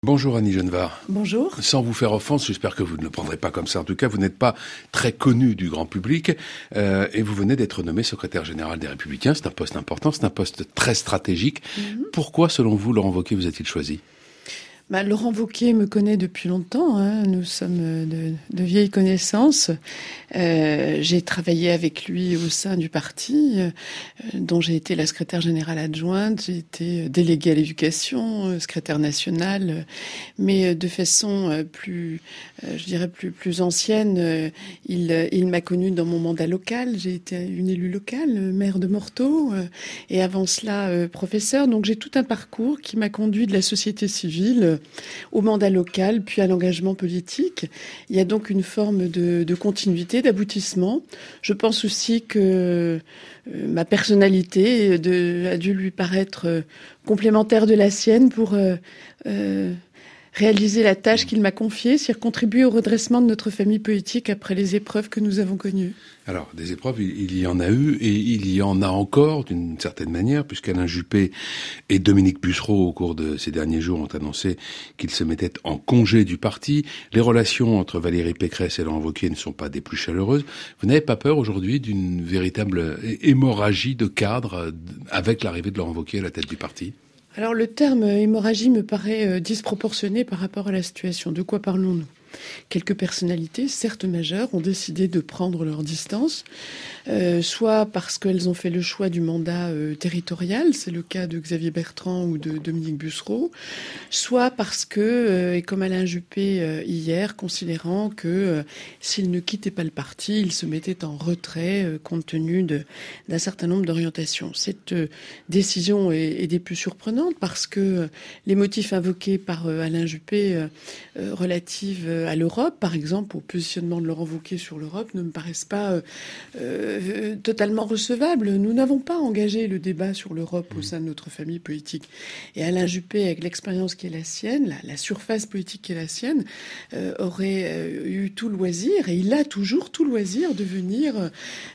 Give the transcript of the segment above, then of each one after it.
Bonjour Annie Genevard. Bonjour. Sans vous faire offense, j'espère que vous ne le prendrez pas comme ça. En tout cas, vous n'êtes pas très connu du grand public et vous venez d'être nommé secrétaire général des Républicains. C'est un poste important, c'est un poste très stratégique. Pourquoi, selon vous, Laurent Wauquiez vous a-t-il choisi ? Laurent Wauquiez me connaît depuis longtemps. Nous sommes de vieilles connaissances. J'ai travaillé avec lui au sein du parti, dont j'ai été la secrétaire générale adjointe. J'ai été déléguée à l'éducation, secrétaire nationale, mais de façon plus ancienne. Il m'a connue dans mon mandat local. J'ai été une élue locale, maire de Morteau, et avant cela professeure. Donc j'ai tout un parcours qui m'a conduit de la société civile au mandat local, puis à l'engagement politique. Il y a donc une forme de continuité, d'aboutissement. Je pense aussi que ma personnalité a dû lui paraître complémentaire de la sienne pour réaliser la tâche qu'il m'a confiée, c'est-à-dire contribuer au redressement de notre famille politique après les épreuves que nous avons connues. Alors, des épreuves, il y en a eu et il y en a encore d'une certaine manière, puisqu'Alain Juppé et Dominique Bussereau, au cours de ces derniers jours, ont annoncé qu'ils se mettaient en congé du parti. Les relations entre Valérie Pécresse et Laurent Wauquiez ne sont pas des plus chaleureuses. Vous n'avez pas peur aujourd'hui d'une véritable hémorragie de cadre avec l'arrivée de Laurent Wauquiez à la tête du parti ? Alors le terme hémorragie me paraît disproportionné par rapport à la situation. De quoi parlons-nous ? Quelques personnalités, certes majeures, ont décidé de prendre leur distance, soit parce qu'elles ont fait le choix du mandat territorial, c'est le cas de Xavier Bertrand ou de Dominique Bussereau, soit parce que, et comme Alain Juppé hier, considérant que s'il ne quittait pas le parti, il se mettait en retrait compte tenu d'un certain nombre d'orientations. Cette décision est des plus surprenantes parce que les motifs invoqués par Alain Juppé relatifs à l'Europe, par exemple, au positionnement de Laurent Wauquiez sur l'Europe, ne me paraissent pas totalement recevables. Nous n'avons pas engagé le débat sur l'Europe au sein de notre famille politique. Et Alain Juppé, avec l'expérience qui est la sienne, la surface politique qui est la sienne, aurait eu tout loisir, et il a toujours tout loisir de venir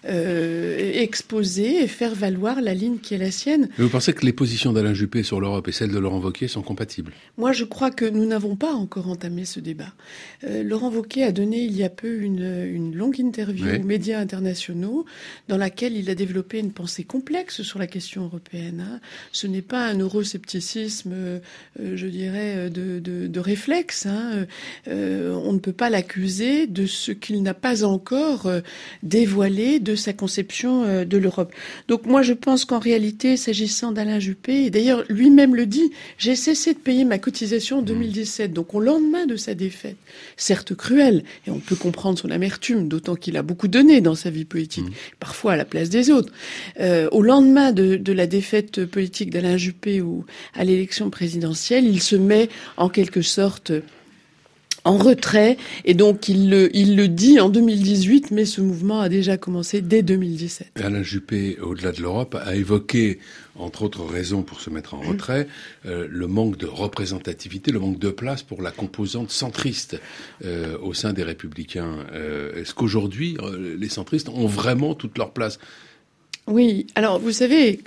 exposer et faire valoir la ligne qui est la sienne. Mais vous pensez que les positions d'Alain Juppé sur l'Europe et celles de Laurent Wauquiez sont compatibles ? Moi, je crois que nous n'avons pas encore entamé ce débat. Laurent Wauquiez a donné il y a peu une longue interview aux médias internationaux dans laquelle il a développé une pensée complexe sur la question européenne. Ce n'est pas un euroscepticisme, je dirais, de réflexe. On ne peut pas l'accuser de ce qu'il n'a pas encore dévoilé de sa conception de l'Europe. Donc moi, je pense qu'en réalité, s'agissant d'Alain Juppé, et d'ailleurs lui-même le dit, j'ai cessé de payer ma cotisation en 2017. Donc au lendemain de sa défaite, certes cruel, et on peut comprendre son amertume, d'autant qu'il a beaucoup donné dans sa vie politique, parfois à la place des autres. Au lendemain de la défaite politique d'Alain Juppé à l'élection présidentielle, il se met en quelque sorte en retrait, et donc il le dit en 2018, mais ce mouvement a déjà commencé dès 2017. Alain Juppé, au-delà de l'Europe, a évoqué, entre autres raisons pour se mettre en retrait, le manque de représentativité, le manque de place pour la composante centriste au sein des Républicains. Est-ce qu'aujourd'hui, les centristes ont vraiment toute leur place ? Oui, alors vous savez,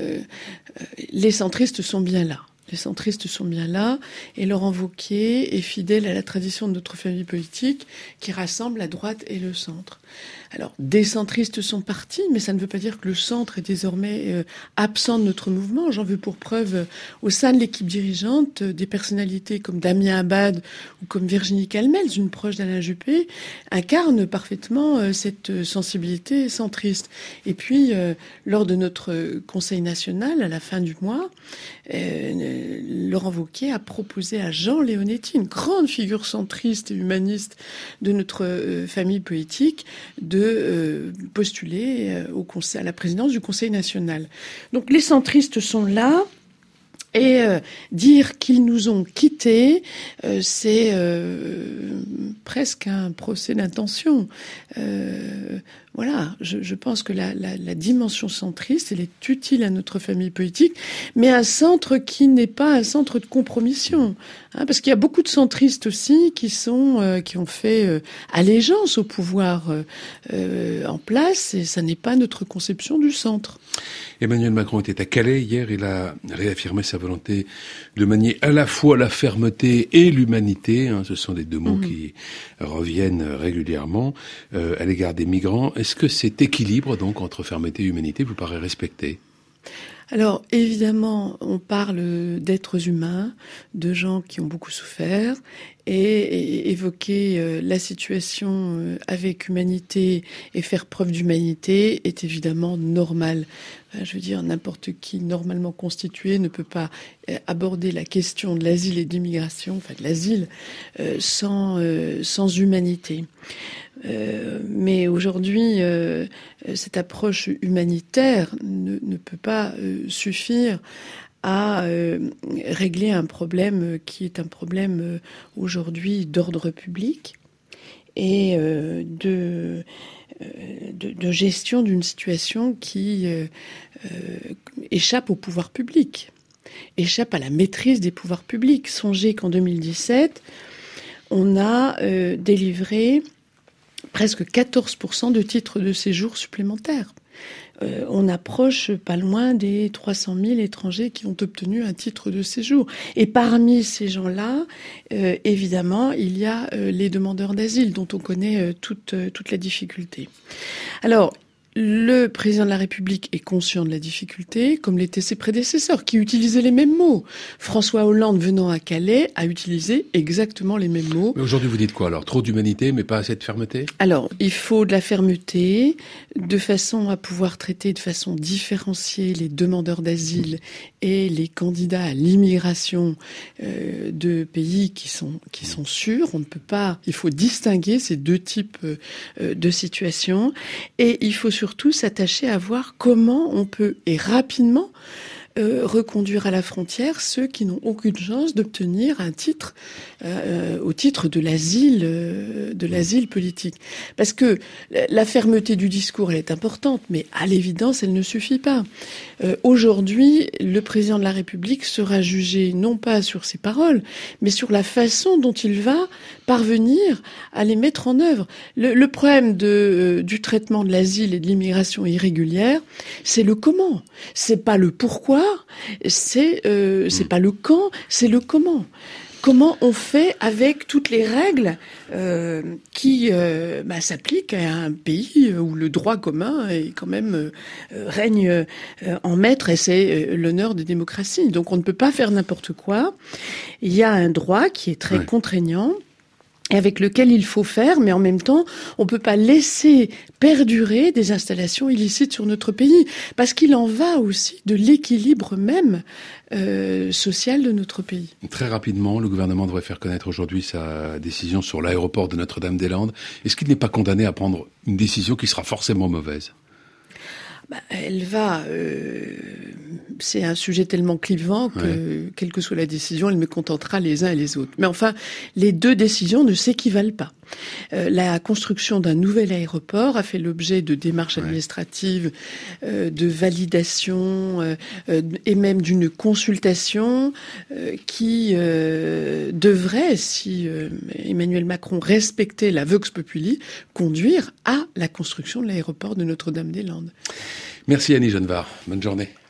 les centristes sont bien là. Les centristes sont bien là, et Laurent Wauquiez est fidèle à la tradition de notre famille politique qui rassemble la droite et le centre. Alors, des centristes sont partis, mais ça ne veut pas dire que le centre est désormais absent de notre mouvement. J'en veux pour preuve, au sein de l'équipe dirigeante, des personnalités comme Damien Abad ou comme Virginie Calmels, une proche d'Alain Juppé, incarnent parfaitement cette sensibilité centriste. Et puis, lors de notre conseil national, à la fin du mois, Laurent Wauquiez a proposé à Jean Leonetti, une grande figure centriste et humaniste de notre famille politique, de postuler à la présidence du Conseil national. Donc les centristes sont là. Et dire qu'ils nous ont quittés, c'est presque un procès d'intention. voilà, je pense que la dimension centriste, elle est utile à notre famille politique, mais un centre qui n'est pas un centre de compromission. Parce qu'il y a beaucoup de centristes aussi qui ont fait allégeance au pouvoir en place, et ça n'est pas notre conception du centre. Emmanuel Macron était à Calais hier, il a réaffirmé sa volonté de manier à la fois la fermeté et l'humanité, ce sont des deux mots qui reviennent régulièrement, à l'égard des migrants. Est-ce que cet équilibre donc entre fermeté et humanité vous paraît respecté ? Alors, évidemment, on parle d'êtres humains, de gens qui ont beaucoup souffert, et évoquer la situation avec humanité et faire preuve d'humanité est évidemment normal. Je veux dire, n'importe qui normalement constitué ne peut pas aborder la question de l'asile et de l'immigration, enfin de l'asile, sans humanité. Mais aujourd'hui, cette approche humanitaire ne peut pas suffire à régler un problème qui est un problème aujourd'hui d'ordre public et de gestion d'une situation qui échappe au pouvoir public, échappe à la maîtrise des pouvoirs publics. Songez qu'en 2017, on a délivré presque 14% de titres de séjour supplémentaires. On approche pas loin des 300 000 étrangers qui ont obtenu un titre de séjour. Et parmi ces gens-là, évidemment, il y a les demandeurs d'asile dont on connaît toute la difficulté. Alors, le président de la République est conscient de la difficulté, comme l'étaient ses prédécesseurs, qui utilisaient les mêmes mots. François Hollande, venant à Calais, a utilisé exactement les mêmes mots. Mais aujourd'hui, vous dites quoi alors ? Trop d'humanité, mais pas assez de fermeté ? Alors, il faut de la fermeté, de façon à pouvoir traiter de façon différenciée les demandeurs d'asile et les candidats à l'immigration de pays qui sont sûrs. On ne peut pas. Il faut distinguer ces deux types de situations, et il faut surtout s'attacher à voir comment on peut, et rapidement, reconduire à la frontière ceux qui n'ont aucune chance d'obtenir un titre au titre de l'asile politique. Parce que la fermeté du discours, elle est importante, mais à l'évidence, elle ne suffit pas. Aujourd'hui, le président de la République sera jugé non pas sur ses paroles, mais sur la façon dont il va parvenir à les mettre en œuvre. Le problème du traitement de l'asile et de l'immigration irrégulière, c'est le comment. C'est pas le pourquoi, c'est pas le quand, c'est le comment. Comment on fait avec toutes les règles qui s'appliquent à un pays où le droit commun est quand même règne en maître, et c'est l'honneur des démocraties. Donc on ne peut pas faire n'importe quoi. Il y a un droit qui est très contraignant, et avec lequel il faut faire, mais en même temps, on peut pas laisser perdurer des installations illicites sur notre pays, parce qu'il en va aussi de l'équilibre même social de notre pays. Très rapidement, le gouvernement devrait faire connaître aujourd'hui sa décision sur l'aéroport de Notre-Dame-des-Landes. Est-ce qu'il n'est pas condamné à prendre une décision qui sera forcément mauvaise ? Elle va... c'est un sujet tellement clivant que, quelle que soit la décision, elle mécontentera les uns et les autres. Mais enfin, les deux décisions ne s'équivalent pas. La construction d'un nouvel aéroport a fait l'objet de démarches administratives, de validation et même d'une consultation qui devrait, si Emmanuel Macron respectait la Vox Populi, conduire à la construction de l'aéroport de Notre-Dame-des-Landes. Merci Annie Genevard. Bonne journée.